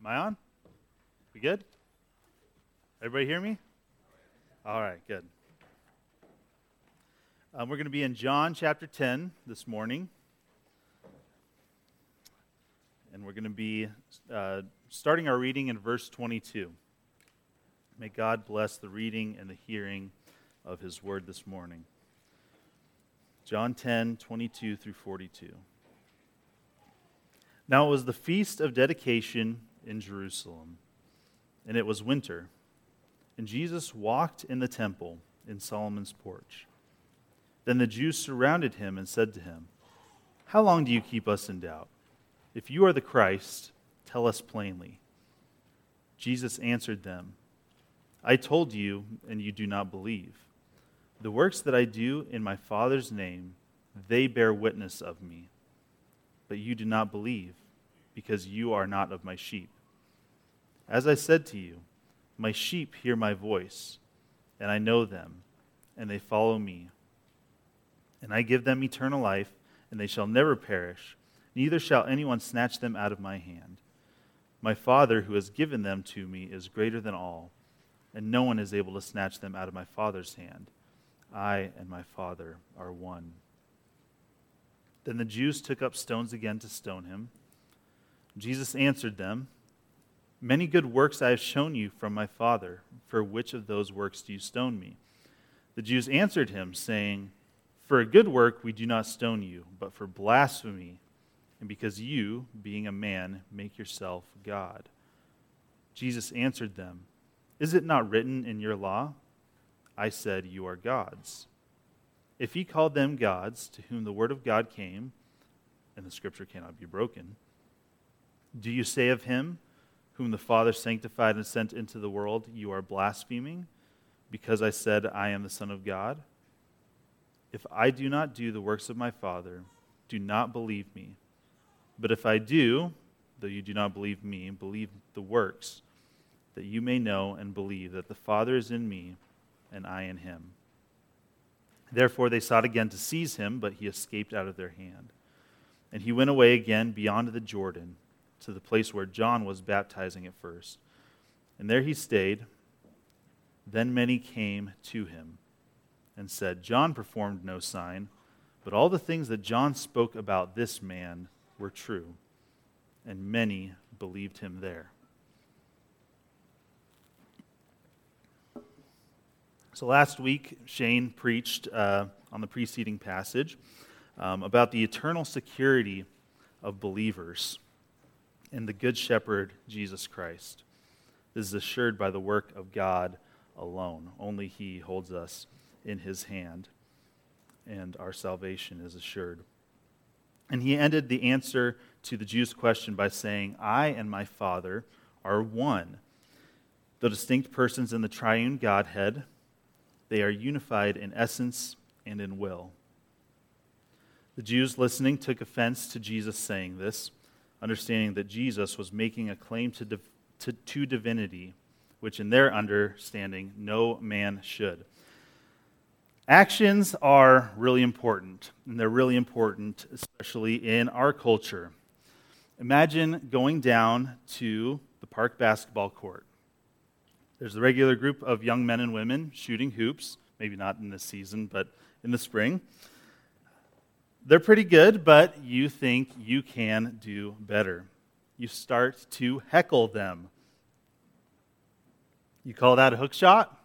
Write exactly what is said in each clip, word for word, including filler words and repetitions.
Am I on? We good? Everybody hear me? All right, good. Um, we're going to be in John chapter ten this morning. And we're going to be uh, starting our reading in verse twenty-two. May God bless the reading and the hearing of His word this morning. John ten, twenty-two through forty-two. Now it was the feast of dedication in Jerusalem, and it was winter. And Jesus walked in the temple in Solomon's porch. Then the Jews surrounded him and said to him, "How long do you keep us in doubt? If you are the Christ, tell us plainly." Jesus answered them, "I told you, and you do not believe. The works that I do in my Father's name, they bear witness of me. But you do not believe, because you are not of my sheep. As I said to you, my sheep hear my voice, and I know them, and they follow me. And I give them eternal life, and they shall never perish, neither shall anyone snatch them out of my hand. My Father who has given them to me is greater than all, and no one is able to snatch them out of my Father's hand. I and my Father are one." Then the Jews took up stones again to stone him. Jesus answered them, "Many good works I have shown you from my Father. For which of those works do you stone me?" The Jews answered him, saying, "For a good work we do not stone you, but for blasphemy, and because you, being a man, make yourself God." Jesus answered them, "Is it not written in your law? I said you are gods. If he called them gods, to whom the word of God came, and the scripture cannot be broken, do you say of him, whom the Father sanctified and sent into the world, you are blaspheming, because I said I am the Son of God? If I do not do the works of my Father, do not believe me. But if I do, though you do not believe me, believe the works, that you may know and believe that the Father is in me, and I in him." Therefore they sought again to seize him, but he escaped out of their hand. And he went away again beyond the Jordan, to the place where John was baptizing at first. And there he stayed. Then many came to him and said, "John performed no sign, but all the things that John spoke about this man were true." And many believed him there. So last week, Shane preached uh, on the preceding passage um, about the eternal security of believers in the Good Shepherd, Jesus Christ. This is assured by the work of God alone. Only He holds us in His hand, and our salvation is assured. And he ended the answer to the Jews' question by saying, "I and my Father are one." Though distinct persons in the triune Godhead, they are unified in essence and in will. The Jews listening took offense to Jesus saying this, understanding that Jesus was making a claim to, div- to, to divinity, which in their understanding no man should. Actions are really important, and they're really important, especially in our culture. Imagine going down to the park basketball court. There's a regular group of young men and women shooting hoops, maybe not in this season, but in the spring. They're pretty good, but you think you can do better. You start to heckle them. You call that a hook shot?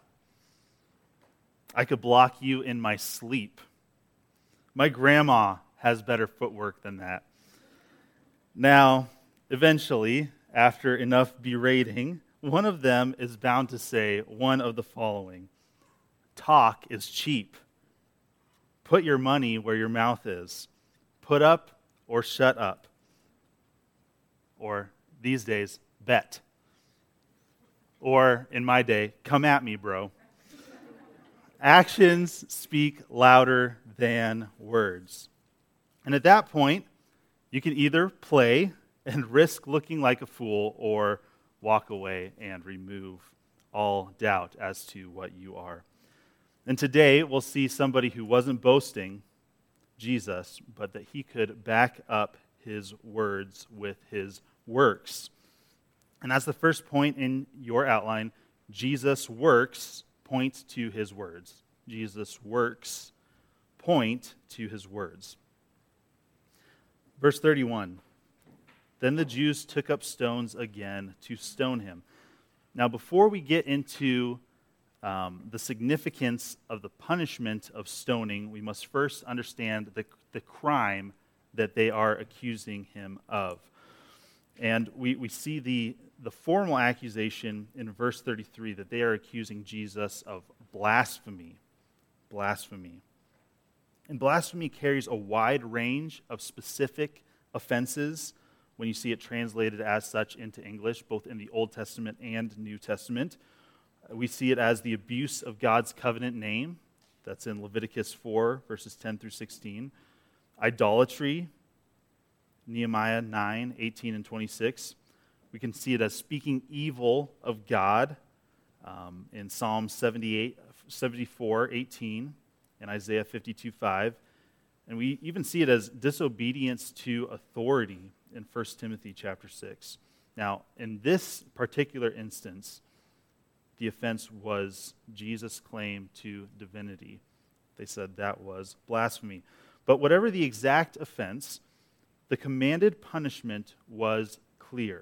I could block you in my sleep. My grandma has better footwork than that. Now, eventually, after enough berating, one of them is bound to say one of the following: "Talk is cheap. Put your money where your mouth is. Put up or shut up." Or, these days, bet. Or, in my day, "Come at me, bro." Actions speak louder than words. And at that point, you can either play and risk looking like a fool, or walk away and remove all doubt as to what you are. And today we'll see somebody who wasn't boasting, Jesus, but that he could back up his words with his works. And as the first point in your outline, Jesus' works point to his words. Jesus' works point to his words. Verse thirty-one, then the Jews took up stones again to stone him. Now, before we get into um, the significance of the punishment of stoning, we must first understand the, the crime that they are accusing him of. And we, we see the, the formal accusation in verse thirty-three that they are accusing Jesus of blasphemy. Blasphemy. And blasphemy carries a wide range of specific offenses when you see it translated as such into English, both in the Old Testament and New Testament. We see it as the abuse of God's covenant name. That's in Leviticus four, verses ten through sixteen. Idolatry, Nehemiah nine, eighteen and twenty-six. We can see it as speaking evil of God um, in Psalm seventy-eight, seventy-four, eighteen, and Isaiah fifty-two, five. And we even see it as disobedience to authority in First Timothy chapter six. Now, in this particular instance, the offense was Jesus' claim to divinity. They said that was blasphemy. But whatever the exact offense, the commanded punishment was clear: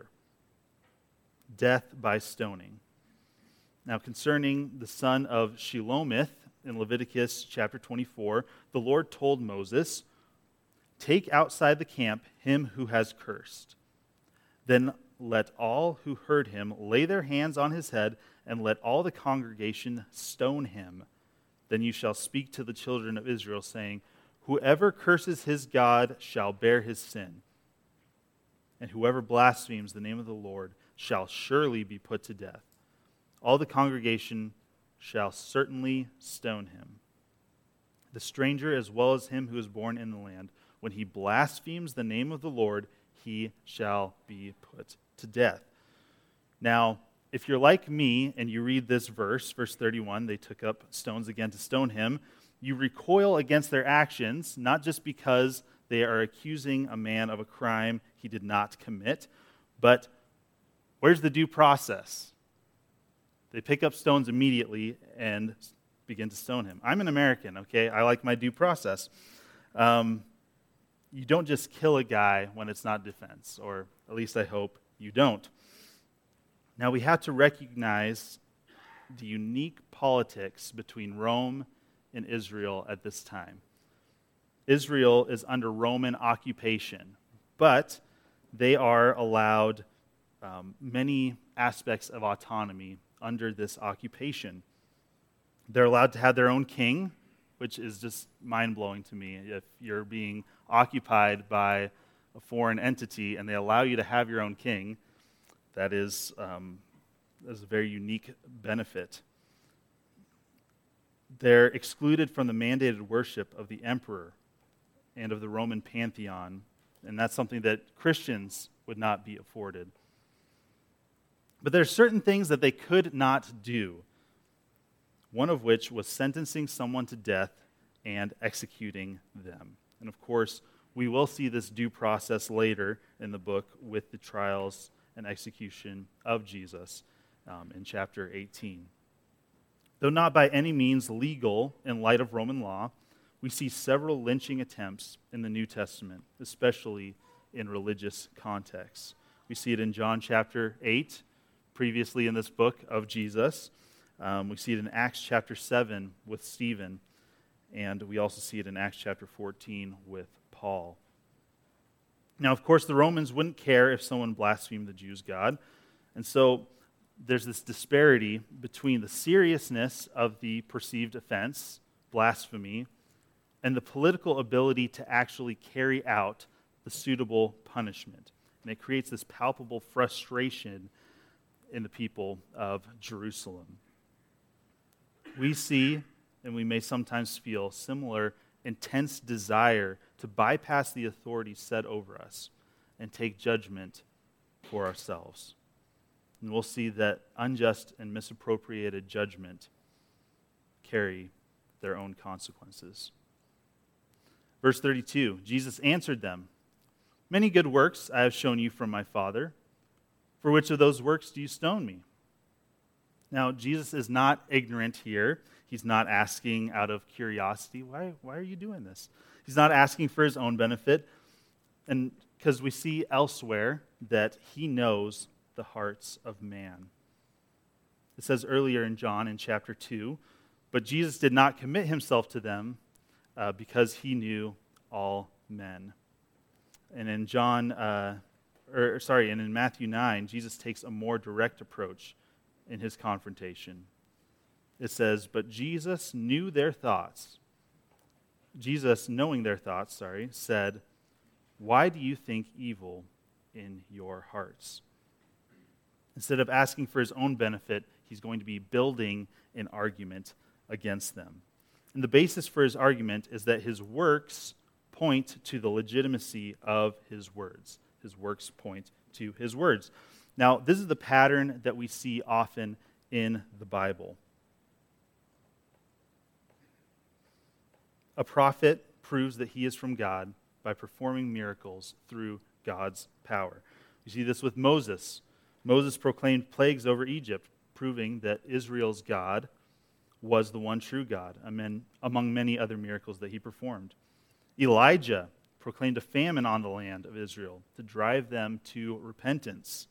death by stoning. Now, concerning the son of Shelomith, in Leviticus chapter twenty-four, the Lord told Moses, "Take outside the camp him who has cursed. Then let all who heard him lay their hands on his head, and let all the congregation stone him. Then you shall speak to the children of Israel, saying, Whoever curses his God shall bear his sin, and whoever blasphemes the name of the Lord shall surely be put to death. All the congregation shall certainly stone him. The stranger as well as him who is born in the land, when he blasphemes the name of the Lord, he shall be put to death." Now, if you're like me and you read this verse, verse thirty-one, they took up stones again to stone him, you recoil against their actions, not just because they are accusing a man of a crime he did not commit, but where's the due process? They pick up stones immediately and begin to stone him. I'm an American, okay? I like my due process. Um, you don't just kill a guy when it's not defense, or at least I hope you don't. Now, we have to recognize the unique politics between Rome and Israel at this time. Israel is under Roman occupation, but they are allowed um, many aspects of autonomy under this occupation. They're allowed to have their own king, which is just mind-blowing to me. If you're being occupied by a foreign entity and they allow you to have your own king, that is, um, that is a very unique benefit. They're excluded from the mandated worship of the emperor and of the Roman pantheon, and that's something that Christians would not be afforded. But there are certain things that they could not do, one of which was sentencing someone to death and executing them. And of course, we will see this due process later in the book with the trials and execution of Jesus um, in chapter eighteen. Though not by any means legal in light of Roman law, we see several lynching attempts in the New Testament, especially in religious contexts. We see it in John chapter eight, previously in this book of Jesus. Um, we see it in Acts chapter seven with Stephen, and we also see it in Acts chapter fourteen with Paul. Now, of course, the Romans wouldn't care if someone blasphemed the Jews' God, and so there's this disparity between the seriousness of the perceived offense, blasphemy, and the political ability to actually carry out the suitable punishment. And it creates this palpable frustration in the people of Jerusalem. We see, and we may sometimes feel, similar intense desire to bypass the authority set over us and take judgment for ourselves. And we'll see that unjust and misappropriated judgment carry their own consequences. Verse thirty-two, Jesus answered them, "Many good works I have shown you from my Father. For which of those works do you stone me? Now, Jesus is not ignorant here. He's not asking out of curiosity, why, why are you doing this? He's not asking for his own benefit, and because we see elsewhere that he knows the hearts of man. It says earlier in John in chapter two, but Jesus did not commit himself to them uh, because he knew all men. And in John, uh, or sorry, and in Matthew nine, Jesus takes a more direct approach in his confrontation. It says, but Jesus knew their thoughts. Jesus, knowing their thoughts, sorry, said, why do you think evil in your hearts? Instead of asking for his own benefit, he's going to be building an argument against them. And the basis for his argument is that his works point to the legitimacy of his words. His works point to his words. Now, this is the pattern that we see often in the Bible. A prophet proves that he is from God by performing miracles through God's power. You see this with Moses. Moses proclaimed plagues over Egypt, proving that Israel's God was the one true God, among many other miracles that he performed. Elijah proclaimed a famine on the land of Israel to drive them to repentance,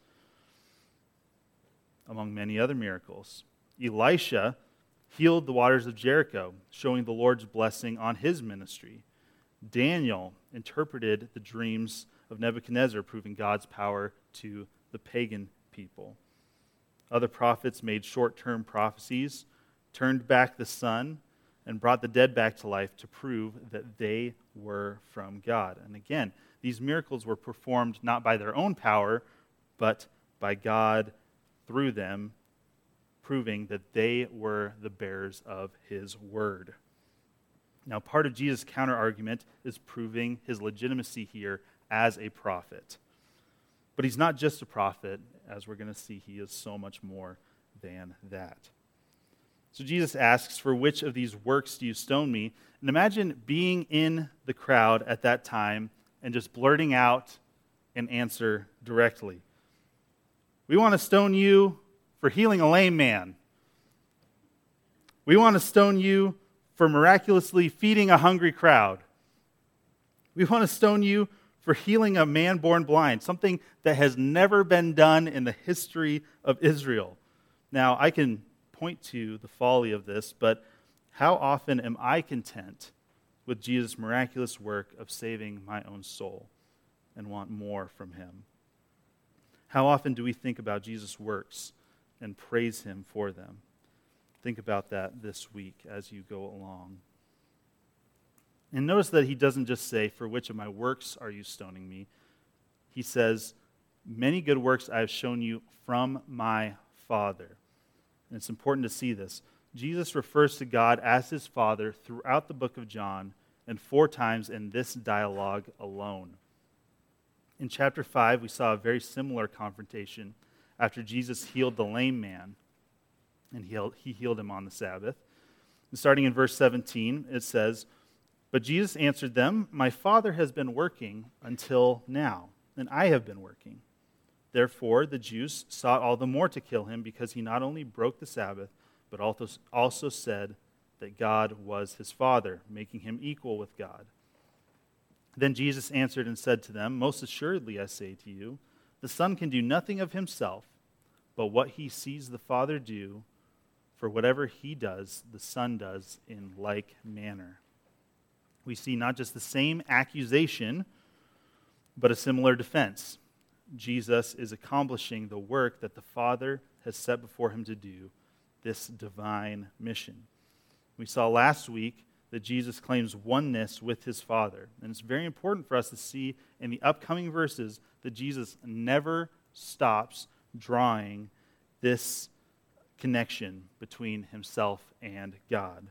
among many other miracles. Elisha healed the waters of Jericho, showing the Lord's blessing on his ministry. Daniel interpreted the dreams of Nebuchadnezzar, proving God's power to the pagan people. Other prophets made short-term prophecies, turned back the sun, and brought the dead back to life to prove that they were from God. And again, these miracles were performed not by their own power, but by God through them, proving that they were the bearers of his word. Now, part of Jesus' counter-argument is proving his legitimacy here as a prophet. But he's not just a prophet. As we're going to see, he is so much more than that. So Jesus asks, for which of these works do you stone me? And imagine being in the crowd at that time and just blurting out an answer directly. We want to stone you for healing a lame man. We want to stone you for miraculously feeding a hungry crowd. We want to stone you for healing a man born blind, something that has never been done in the history of Israel. Now, I can point to the folly of this, but how often am I content with Jesus' miraculous work of saving my own soul and want more from him? How often do we think about Jesus' works and praise him for them? Think about that this week as you go along. And notice that he doesn't just say, for which of my works are you stoning me? He says, many good works I have shown you from my Father. And it's important to see this. Jesus refers to God as his Father throughout the book of John and four times in this dialogue alone. In chapter five, we saw a very similar confrontation after Jesus healed the lame man, and he healed, he healed him on the Sabbath. And starting in verse seventeen, it says, but Jesus answered them, my Father has been working until now, and I have been working. Therefore, the Jews sought all the more to kill him because he not only broke the Sabbath, but also said that God was his Father, making him equal with God. Then Jesus answered and said to them, most assuredly I say to you, the Son can do nothing of himself, but what he sees the Father do, for whatever he does, the Son does in like manner. We see not just the same accusation, but a similar defense. Jesus is accomplishing the work that the Father has set before him to do, this divine mission. We saw last week that Jesus claims oneness with his Father. And it's very important for us to see in the upcoming verses that Jesus never stops drawing this connection between himself and God.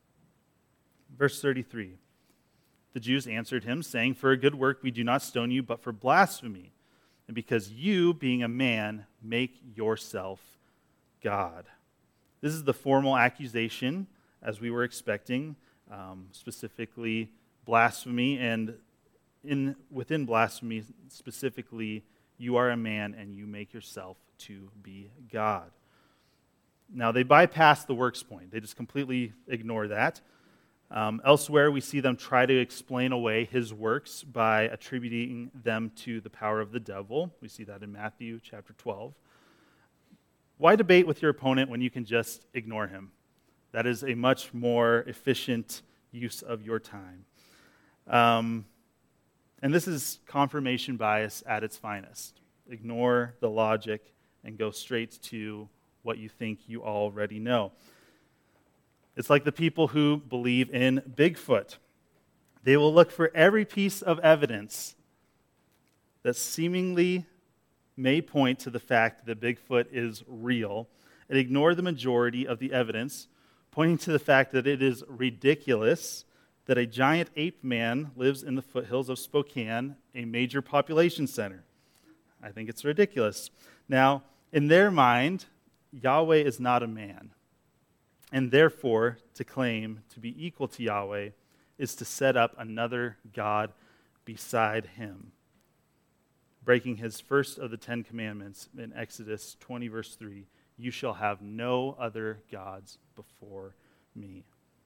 Verse thirty-three, the Jews answered him, saying, for a good work we do not stone you, but for blasphemy, and because you, being a man, make yourself God. This is the formal accusation, as we were expecting, um, specifically blasphemy, and in within blasphemy, specifically You are a man, and you make yourself to be God. Now, they bypass the works point. They just completely ignore that. Um, elsewhere, we see them try to explain away his works by attributing them to the power of the devil. We see that in Matthew chapter twelve. Why debate with your opponent when you can just ignore him? That is a much more efficient use of your time. Um, and this is confirmation bias at its finest. Ignore the logic and go straight to what you think you already know. It's like the people who believe in Bigfoot. They will look for every piece of evidence that seemingly may point to the fact that Bigfoot is real and ignore the majority of the evidence, pointing to the fact that it is ridiculous that a giant ape man lives in the foothills of Spokane, a major population center. I think it's ridiculous. Now, in their mind, Yahweh is not a man. And therefore, to claim to be equal to Yahweh is to set up another God beside him, breaking his first of the Ten Commandments in Exodus twenty, verse three, you shall have no other gods before me.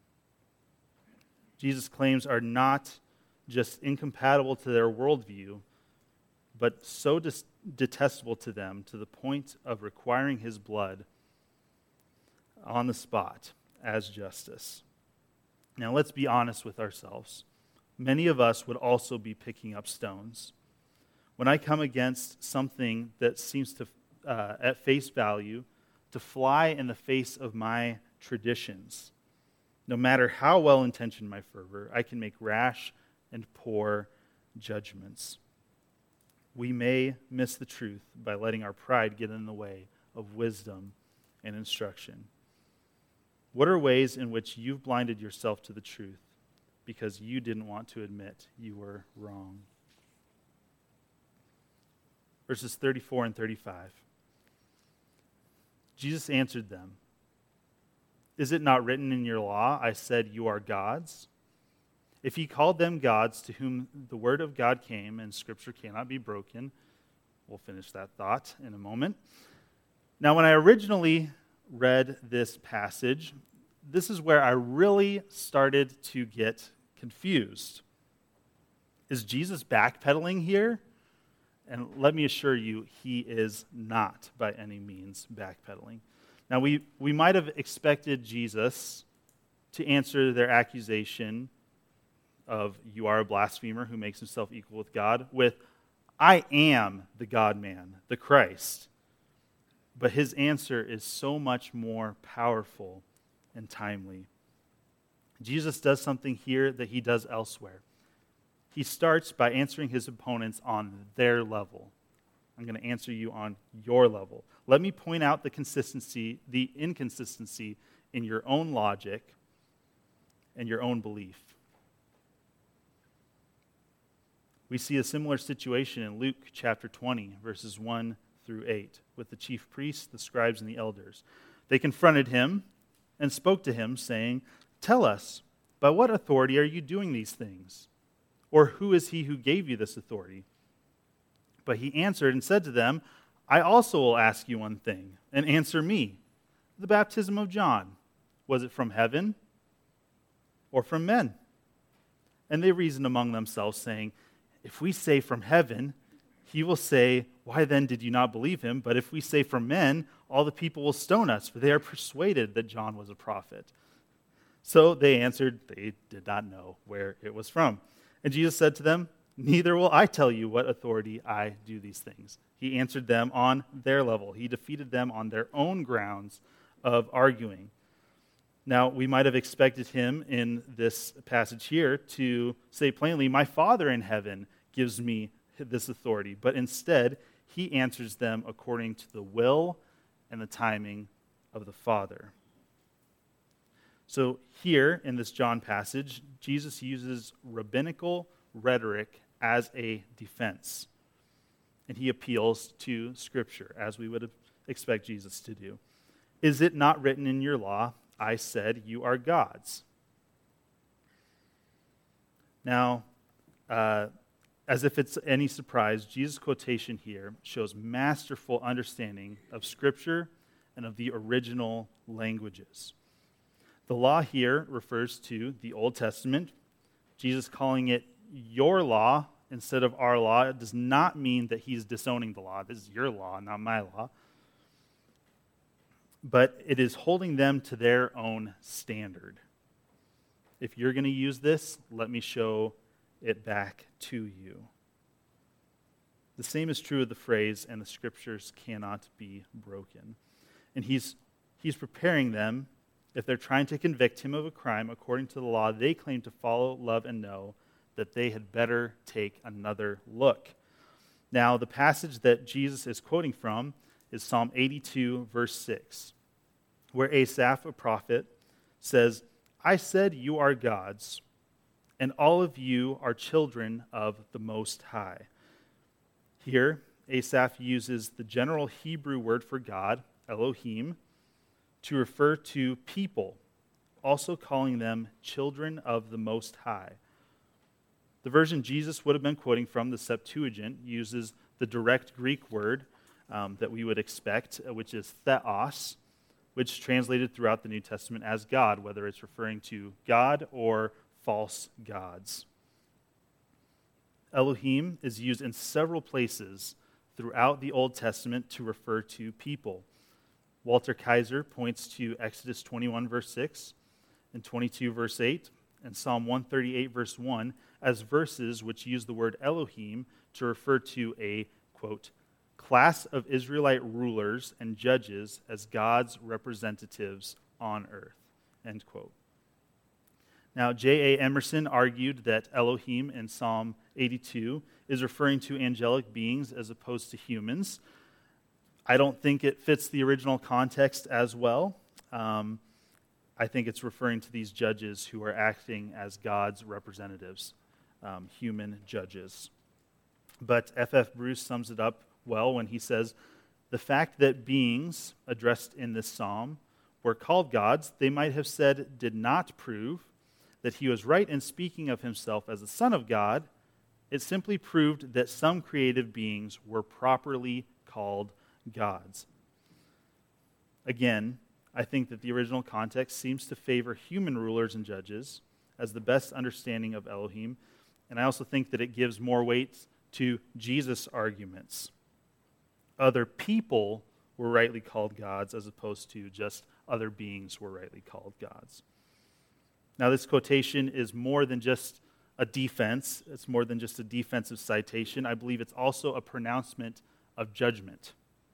Jesus' claims are not just incompatible to their worldview, but so dis- detestable to them to the point of requiring his blood on the spot as justice. Now, let's be honest with ourselves. Many of us would also be picking up stones. When I come against something that seems to, uh, at face value, to fly in the face of my traditions, no matter how well-intentioned my fervor, I can make rash and poor judgments. We may miss the truth by letting our pride get in the way of wisdom and instruction. What are ways in which you've blinded yourself to the truth because you didn't want to admit you were wrong? Verses thirty-four and thirty-five. Jesus answered them, is it not written in your law, I said you are gods? If he called them gods to whom the word of God came and scripture cannot be broken, we'll finish that thought in a moment. Now, when I originally read this passage, this is where I really started to get confused. Is Jesus backpedaling here? And let me assure you, he is not by any means backpedaling. Now, we, we might have expected Jesus to answer their accusation of, you are a blasphemer who makes himself equal with God, with, I am the God-man, the Christ. But his answer is so much more powerful and timely. Jesus does something here that he does elsewhere. He starts by answering his opponents on their level. I'm going to answer you on your level. Let me point out the consistency, the inconsistency in your own logic and your own belief. We see a similar situation in Luke chapter twenty, verses one through eight, with the chief priests, the scribes, and the elders. They confronted him and spoke to him, saying, tell us, by what authority are you doing these things? Or who is he who gave you this authority? But he answered and said to them, I also will ask you one thing, and answer me. The baptism of John, was it from heaven or from men? And they reasoned among themselves, saying, if we say from heaven, he will say, why then did you not believe him? But if we say from men, all the people will stone us, for they are persuaded that John was a prophet. So they answered, they did not know where it was from. And Jesus said to them, neither will I tell you what authority I do these things. He answered them on their level. He defeated them on their own grounds of arguing. Now, we might have expected him in this passage here to say plainly, my Father in heaven gives me this authority. But instead, he answers them according to the will and the timing of the Father. So here in this John passage, Jesus uses rabbinical rhetoric as a defense. And he appeals to Scripture, as we would expect Jesus to do. Is it not written in your law, I said you are gods? Now, uh, as if it's any surprise, Jesus' quotation here shows masterful understanding of Scripture and of the original languages. The law here refers to the Old Testament. Jesus calling it your law instead of our law. It does not mean that he's disowning the law. This is your law, not my law. But it is holding them to their own standard. If you're going to use this, let me show it back to you. The same is true of the phrase, and the Scriptures cannot be broken. And he's he's preparing them, if they're trying to convict him of a crime according to the law they claim to follow, love, and know, that they had better take another look. Now, the passage that Jesus is quoting from is Psalm eighty-two, verse six, where Asaph, a prophet, says, I said you are gods, and all of you are children of the Most High. Here, Asaph uses the general Hebrew word for God, Elohim, to refer to people, also calling them children of the Most High. The version Jesus would have been quoting from, the Septuagint, uses the direct Greek word um, that we would expect, which is theos, which translated throughout the New Testament as God, whether it's referring to God or false gods. Elohim is used in several places throughout the Old Testament to refer to people. Walter Kaiser points to Exodus twenty-one, verse six, and twenty-two, verse eight, and Psalm one thirty-eight, verse one, as verses which use the word Elohim to refer to a, quote, class of Israelite rulers and judges as God's representatives on earth, end quote. Now, J A Emerson argued that Elohim in Psalm eighty-two is referring to angelic beings as opposed to humans. I don't think it fits the original context as well. Um, I think it's referring to these judges who are acting as God's representatives, um, human judges. But F F Bruce sums it up well when he says, the fact that beings addressed in this psalm were called gods, they might have said, did not prove that he was right in speaking of himself as the Son of God. It simply proved that some creative beings were properly called gods. Again, I think that the original context seems to favor human rulers and judges as the best understanding of Elohim, and I also think that it gives more weight to Jesus' arguments. Other people were rightly called gods as opposed to just other beings were rightly called gods. Now, this quotation is more than just a defense. It's more than just a defensive citation. I believe it's also a pronouncement of judgment.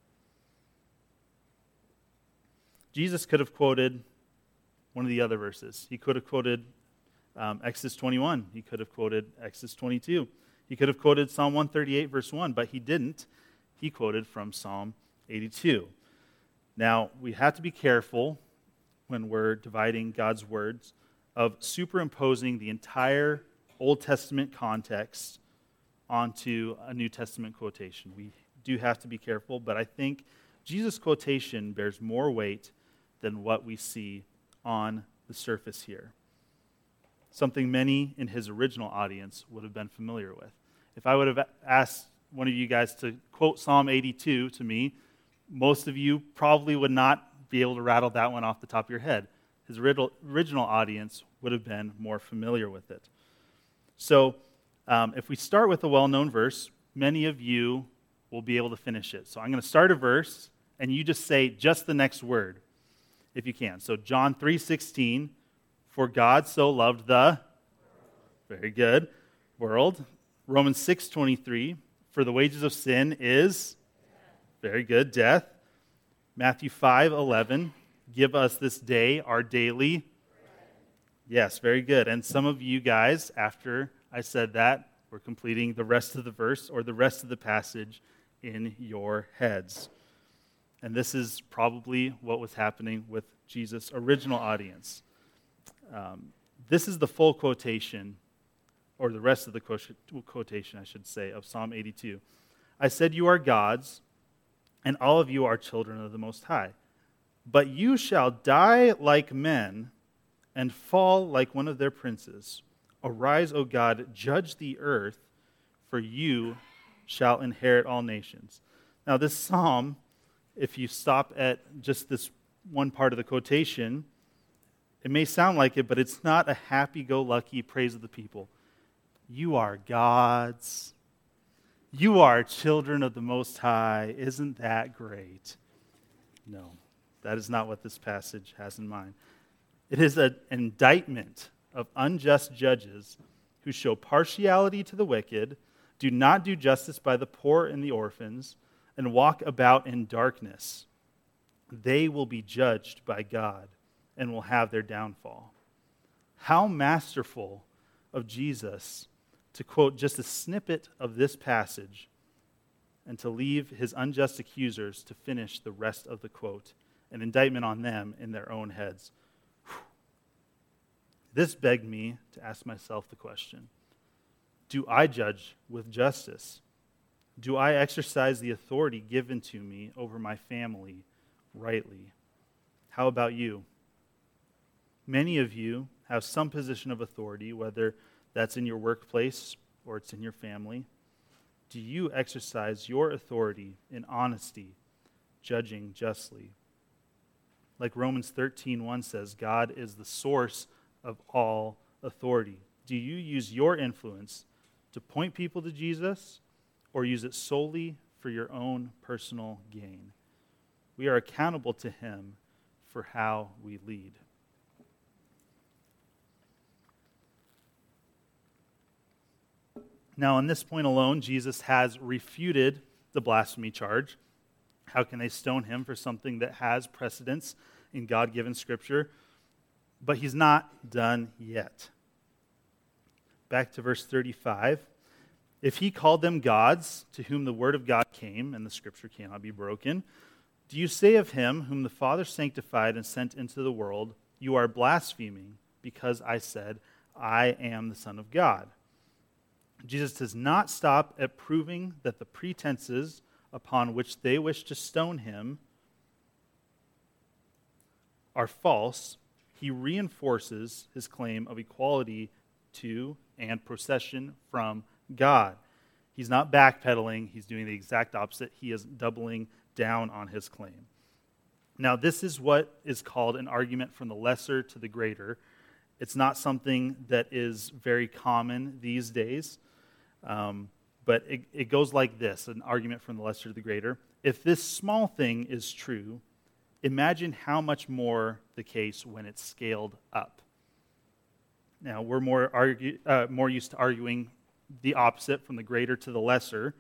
Jesus could have quoted one of the other verses. He could have quoted um, Exodus twenty-one. He could have quoted Exodus twenty-two. He could have quoted Psalm one thirty-eight, verse one, but he didn't. He quoted from Psalm eighty-two. Now, we have to be careful when we're dividing God's words of superimposing the entire Old Testament context onto a New Testament quotation. We do have to be careful, but I think Jesus' quotation bears more weight than what we see on the surface here. Something many in his original audience would have been familiar with. If I would have asked one of you guys to quote Psalm eighty-two to me, most of you probably would not be able to rattle that one off the top of your head. His original audience would have been more familiar with it. So um, if we start with a well-known verse, many of you will be able to finish it. So I'm going to start a verse, and you just say just the next word, if you can. So John three sixteen, for God so loved the, very good, world. Romans six twenty-three, for the wages of sin is, very good, death. Matthew five eleven, give us this day our daily. Yes, very good. And some of you guys, after I said that, were completing the rest of the verse or the rest of the passage in your heads. And this is probably what was happening with Jesus' original audience. Um, this is the full quotation, or the rest of the quotation, I should say, of Psalm eighty-two. I said, you are gods, and all of you are children of the Most High. But you shall die like men and fall like one of their princes. Arise, O God, judge the earth, for you shall inherit all nations. Now, this psalm, if you stop at just this one part of the quotation, it may sound like it, but it's not a happy-go-lucky praise of the people. You are God's. You are children of the Most High. Isn't that great? No, that is not what this passage has in mind. It is an indictment of unjust judges who show partiality to the wicked, do not do justice by the poor and the orphans, and walk about in darkness. They will be judged by God and will have their downfall. How masterful of Jesus to quote just a snippet of this passage and to leave his unjust accusers to finish the rest of the quote, an indictment on them in their own heads. Whew. This begged me to ask myself the question, do I judge with justice? Do I exercise the authority given to me over my family rightly? How about you? Many of you have some position of authority, whether that's in your workplace or it's in your family. Do you exercise your authority in honesty, judging justly? Like Romans thirteen one says, God is the source of all authority. Do you use your influence to point people to Jesus, or use it solely for your own personal gain? We are accountable to him for how we lead. Now, on this point alone, Jesus has refuted the blasphemy charge. How can they stone him for something that has precedence in God-given Scripture? But he's not done yet. Back to verse thirty-five. If he called them gods, to whom the word of God came, and the Scripture cannot be broken, do you say of him whom the Father sanctified and sent into the world, you are blaspheming, because I said, I am the Son of God? Jesus does not stop at proving that the pretenses upon which they wish to stone him are false. He reinforces his claim of equality to and procession from God. He's not backpedaling. He's doing the exact opposite. He is doubling down on his claim. Now, this is what is called an argument from the lesser to the greater. It's not something that is very common these days. Um, but it, it goes like this, an argument from the lesser to the greater. If this small thing is true, imagine how much more the case when it's scaled up. Now, we're more argue, uh, more used to arguing the opposite, from the greater to the lesser.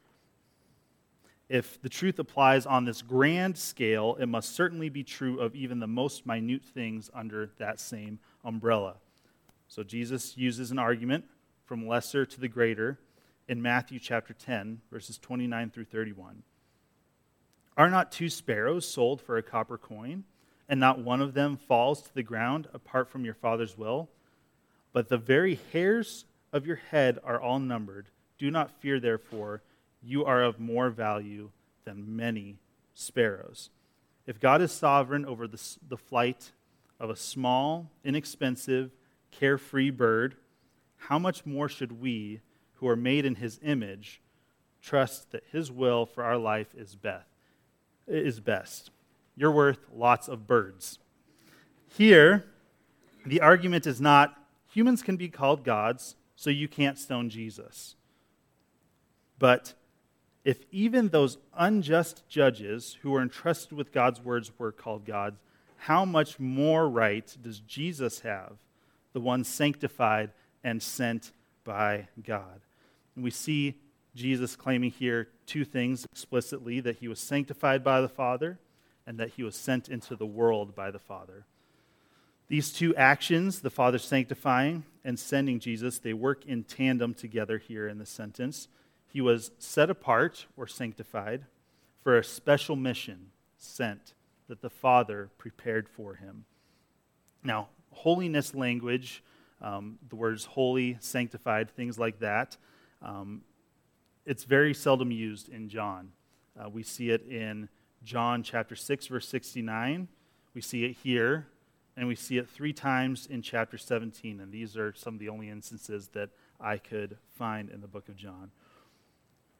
If the truth applies on this grand scale, it must certainly be true of even the most minute things under that same umbrella. So Jesus uses an argument from lesser to the greater in Matthew chapter ten, verses twenty-nine through thirty-one. Are not two sparrows sold for a copper coin, and not one of them falls to the ground apart from your Father's will? But the very hairs of your head are all numbered. Do not fear, therefore, you are of more value than many sparrows. If God is sovereign over the, the flight of a small, inexpensive, carefree bird, how much more should we, who are made in his image, trust that his will for our life is best? Is best. You're worth lots of birds. Here, the argument is not, humans can be called gods, so you can't stone Jesus. But if even those unjust judges who were entrusted with God's words were called gods, how much more right does Jesus have, the one sanctified and sent by God? And we see Jesus claiming here two things explicitly, that he was sanctified by the Father and that he was sent into the world by the Father. These two actions, the Father sanctifying and sending Jesus, they work in tandem together here in the sentence. He was set apart or sanctified for a special mission, sent, that the Father prepared for him. Now, holiness language, um, the words holy, sanctified, things like that, um, it's very seldom used in John. Uh, we see it in John chapter six, verse sixty-nine. We see it here, and we see it three times in chapter seventeen, and these are some of the only instances that I could find in the book of John.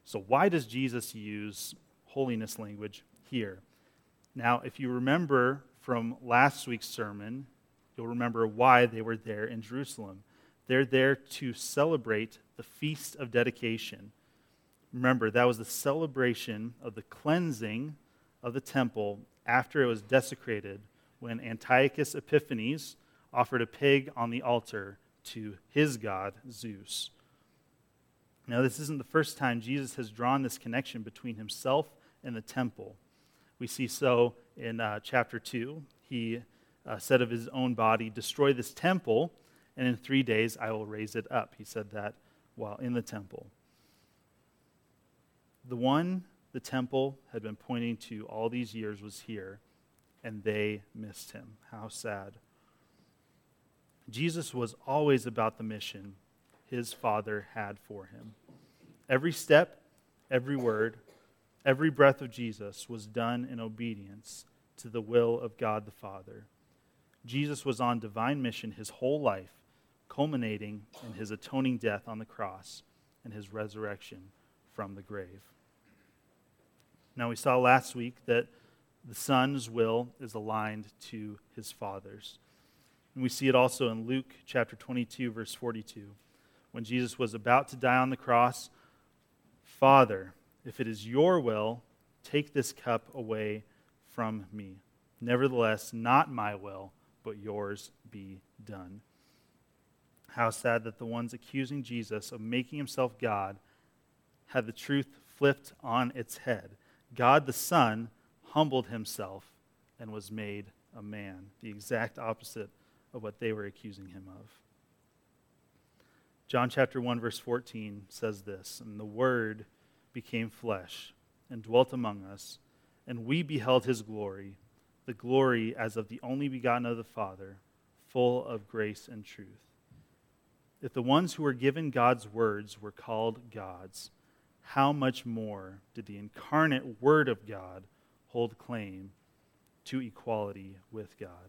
So why does Jesus use holiness language here? Now, if you remember from last week's sermon, you'll remember why they were there in Jerusalem. They're there to celebrate the Feast of Dedication. Remember, that was the celebration of the cleansing of the temple after it was desecrated when Antiochus Epiphanes offered a pig on the altar to his god, Zeus. Now, this isn't the first time Jesus has drawn this connection between himself and the temple. We see so in uh, chapter two. He uh, said of his own body, "Destroy this temple, and in three days I will raise it up." He said that while in the temple. The one the temple had been pointing to all these years was here, and they missed him. How sad. Jesus was always about the mission his Father had for him. Every step, every word, every breath of Jesus was done in obedience to the will of God the Father. Jesus was on divine mission his whole life, culminating in his atoning death on the cross and his resurrection from the grave. Now, we saw last week that the Son's will is aligned to his Father's. And we see it also in Luke chapter twenty-two, verse forty-two. When Jesus was about to die on the cross, "Father, if it is your will, take this cup away from me. Nevertheless, not my will, but yours be done." How sad that the ones accusing Jesus of making himself God had the truth flipped on its head. God the Son humbled himself and was made a man, the exact opposite of what they were accusing him of. John chapter one, verse fourteen says this, "And the Word became flesh and dwelt among us, and we beheld his glory, the glory as of the only begotten of the Father, full of grace and truth." If the ones who were given God's words were called gods, how much more did the incarnate Word of God hold claim to equality with God?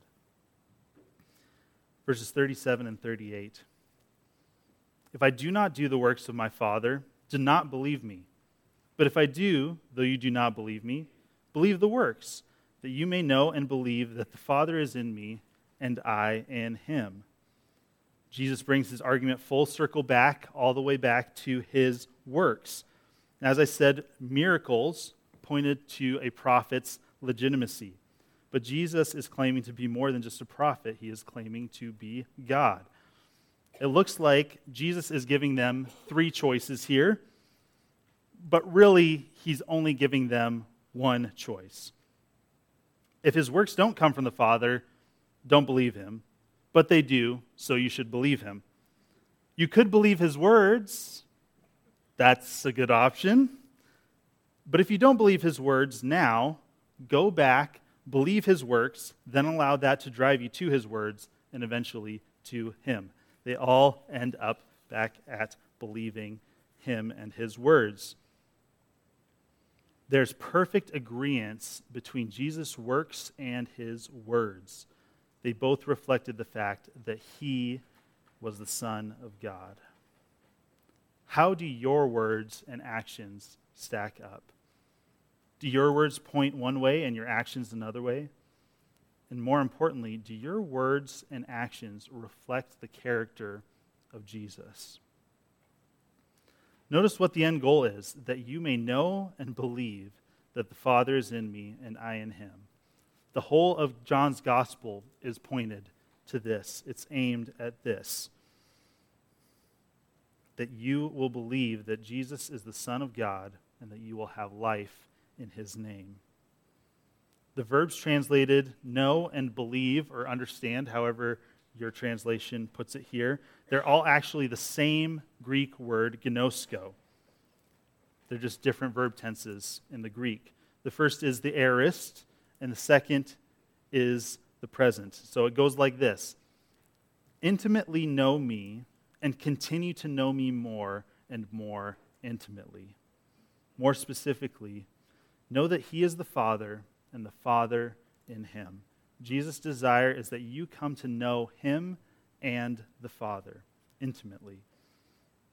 Verses thirty-seven and thirty-eight. "If I do not do the works of my Father, do not believe me. But if I do, though you do not believe me, believe the works, that you may know and believe that the Father is in me and I in him." Jesus brings his argument full circle back, all the way back to his works. As I said, miracles pointed to a prophet's legitimacy. But Jesus is claiming to be more than just a prophet. He is claiming to be God. It looks like Jesus is giving them three choices here, but really he's only giving them one choice. If his works don't come from the Father, don't believe him. But they do, so you should believe him. You could believe his words. That's a good option. But if you don't believe his words now, go back, believe his works, then allow that to drive you to his words and eventually to him. They all end up back at believing him and his words. There's perfect agreement between Jesus' works and his words. They both reflected the fact that he was the Son of God. How do your words and actions stack up? Do your words point one way and your actions another way? And more importantly, do your words and actions reflect the character of Jesus? Notice what the end goal is, that you may know and believe that the Father is in me and I in him. The whole of John's gospel is pointed to this. It's aimed at this. That you will believe that Jesus is the Son of God and that you will have life in his name. The verbs translated know and believe or understand, however your translation puts it here, they're all actually the same Greek word, gnosko. They're just different verb tenses in the Greek. The first is the aorist, and the second is the present. So it goes like this: intimately know me and continue to know me more and more intimately. More specifically, know that he is the Father and the Father in him. Jesus' desire is that you come to know him and the Father intimately.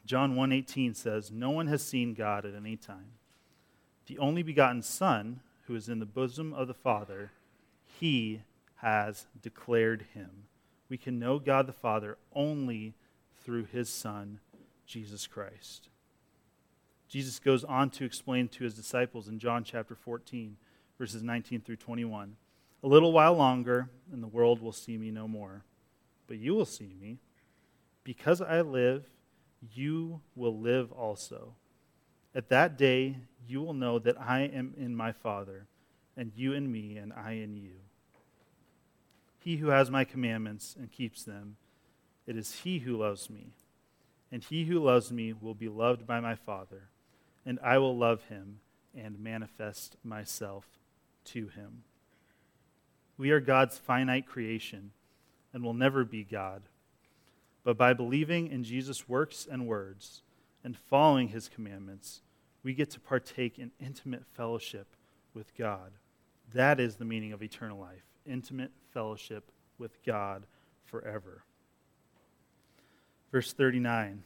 John one eighteen says, "No one has seen God at any time. The only begotten Son, who is in the bosom of the Father, he has declared him." We can know God the Father only through his Son, Jesus Christ. Jesus goes on to explain to his disciples in John chapter fourteen, verses nineteen through twenty-one, "A little while longer, and the world will see me no more. But you will see me. Because I live, you will live also. At that day, you will know that I am in my Father, and you in me, and I in you. He who has my commandments and keeps them, it is he who loves me. And he who loves me will be loved by my Father, and I will love him and manifest myself to him." We are God's finite creation and will never be God. But by believing in Jesus' works and words and following his commandments, we get to partake in intimate fellowship with God. That is the meaning of eternal life, intimate fellowship with God forever. Verse thirty-nine.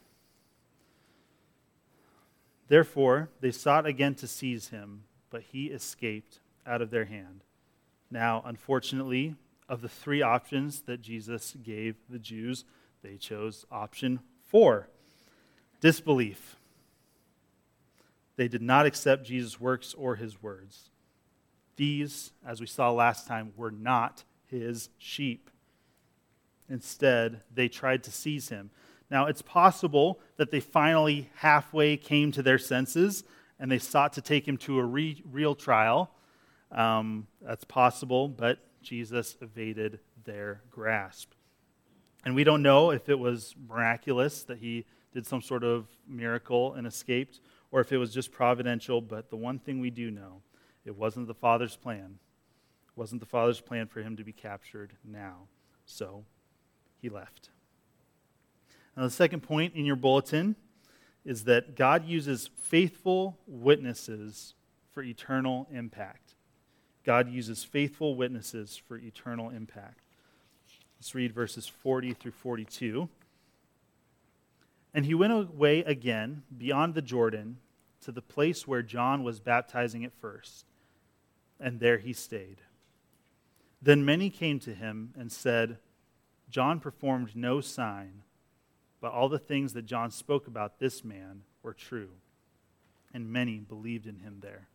"Therefore they sought again to seize him, but he escaped out of their hand." Now, unfortunately, of the three options that Jesus gave the Jews, they chose option four, disbelief. They did not accept Jesus' works or his words. These, as we saw last time, were not his sheep. Instead, they tried to seize him. Now, it's possible that they finally halfway came to their senses and they sought to take him to a re- real trial. Um, that's possible, but Jesus evaded their grasp. And we don't know if it was miraculous that he did some sort of miracle and escaped, or if it was just providential, but the one thing we do know, it wasn't the Father's plan. It wasn't the Father's plan for him to be captured now. So, he left. Now, the second point in your bulletin is that God uses faithful witnesses for eternal impact. God uses faithful witnesses for eternal impact. Let's read verses forty through forty-two. "And he went away again beyond the Jordan to the place where John was baptizing at first, and there he stayed. Then many came to him and said, 'John performed no sign, but all the things that John spoke about this man were true.' And many believed in him there."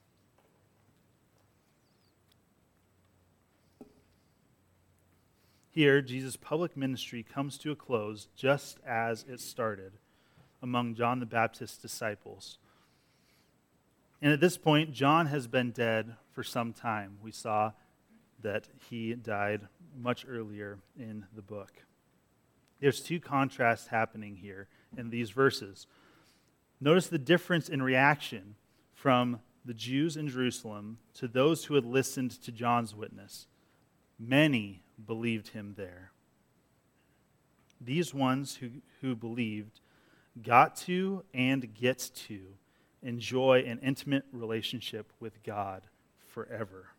Here, Jesus' public ministry comes to a close just as it started among John the Baptist's disciples. And at this point, John has been dead for some time. We saw that he died much earlier in the book. There's two contrasts happening here in these verses. Notice the difference in reaction from the Jews in Jerusalem to those who had listened to John's witness. Many believed him there. These ones who, who believed got to and get to enjoy an intimate relationship with God forever.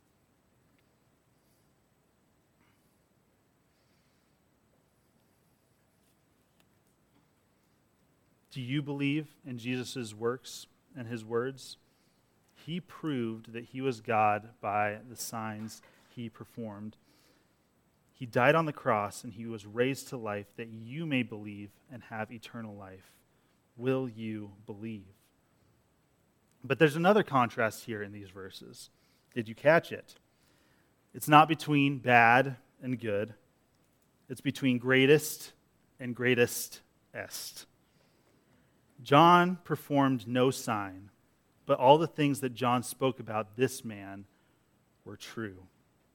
Do you believe in Jesus' works and his words? He proved that he was God by the signs he performed. He died on the cross and he was raised to life that you may believe and have eternal life. Will you believe? But there's another contrast here in these verses. Did you catch it? It's not between bad and good. It's between greatest and greatest est. John performed no sign, but all the things that John spoke about this man were true.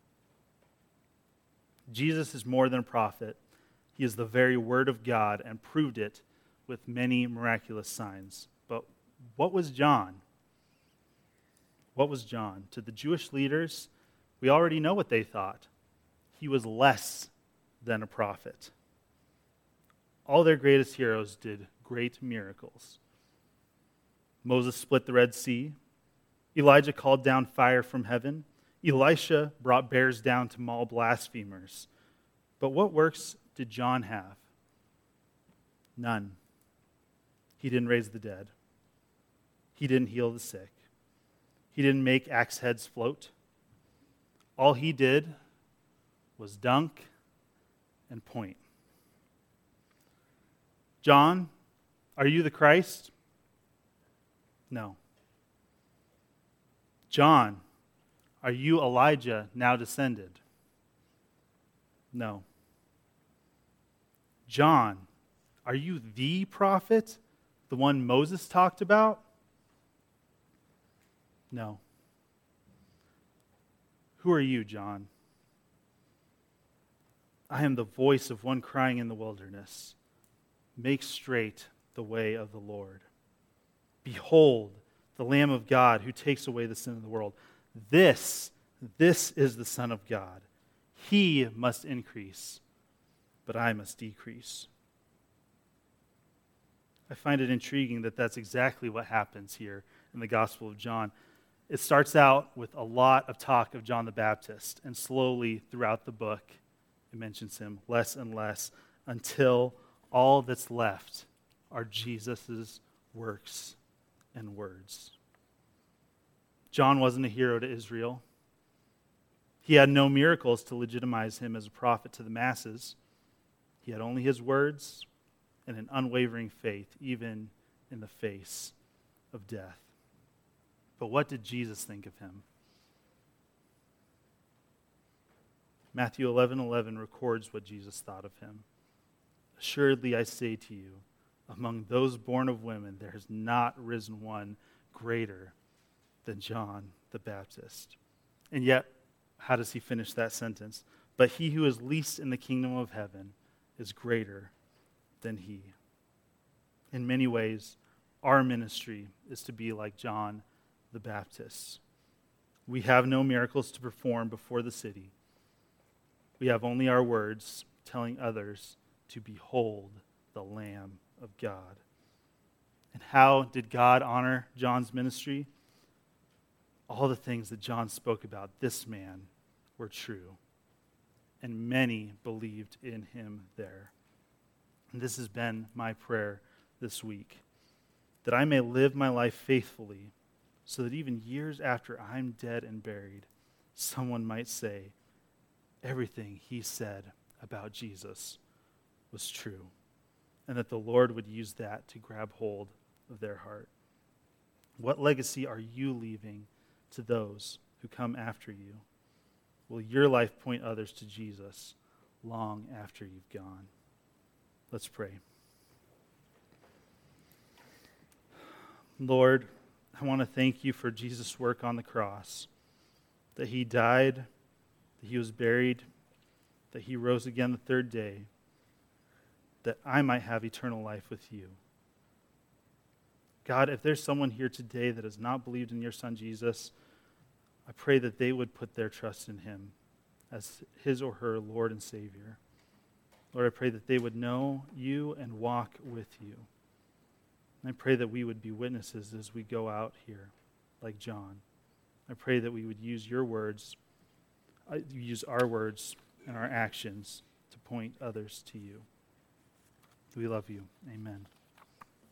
Jesus is more than a prophet. He is the very Word of God and proved it with many miraculous signs. But what was John? What was John? To the Jewish leaders, we already know what they thought. He was less than a prophet. All their greatest heroes did great miracles. Moses split the Red Sea. Elijah called down fire from heaven. Elisha brought bears down to maul blasphemers. But what works did John have? None. He didn't raise the dead. He didn't heal the sick. He didn't make axe heads float. All he did was dunk and point. John, are you the Christ? No. John, are you Elijah now descended? No. John, are you the prophet, the one Moses talked about? No. Who are you, John? I am the voice of one crying in the wilderness. Make straight the way of the Lord. Behold, the Lamb of God who takes away the sin of the world. This, this is the Son of God. He must increase, but I must decrease. I find it intriguing that that's exactly what happens here in the Gospel of John. It starts out with a lot of talk of John the Baptist, and slowly throughout the book, it mentions him less and less until all that's left are Jesus' works and words. John wasn't a hero to Israel. He had no miracles to legitimize him as a prophet to the masses. He had only his words and an unwavering faith, even in the face of death. But what did Jesus think of him? Matthew eleven eleven records what Jesus thought of him. Assuredly, I say to you, among those born of women, there has not risen one greater than John the Baptist. And yet, how does he finish that sentence? But he who is least in the kingdom of heaven is greater than he. In many ways, our ministry is to be like John the Baptist. We have no miracles to perform before the city. We have only our words telling others to behold the Lamb of God. And how did God honor John's ministry? All the things that John spoke about this man were true, and many believed in him there. And this has been my prayer this week, that I may live my life faithfully, so that even years after I'm dead and buried, someone might say, everything he said about Jesus was true, and that the Lord would use that to grab hold of their heart. What legacy are you leaving to those who come after you? Will your life point others to Jesus long after you've gone? Let's pray. Lord, I want to thank you for Jesus' work on the cross, that he died, that he was buried, that he rose again the third day, that I might have eternal life with you. God, if there's someone here today that has not believed in your Son Jesus, I pray that they would put their trust in him as his or her Lord and Savior. Lord, I pray that they would know you and walk with you. And I pray that we would be witnesses as we go out here, like John. I pray that we would use your words, uh, use our words and our actions to point others to you. We love you. Amen.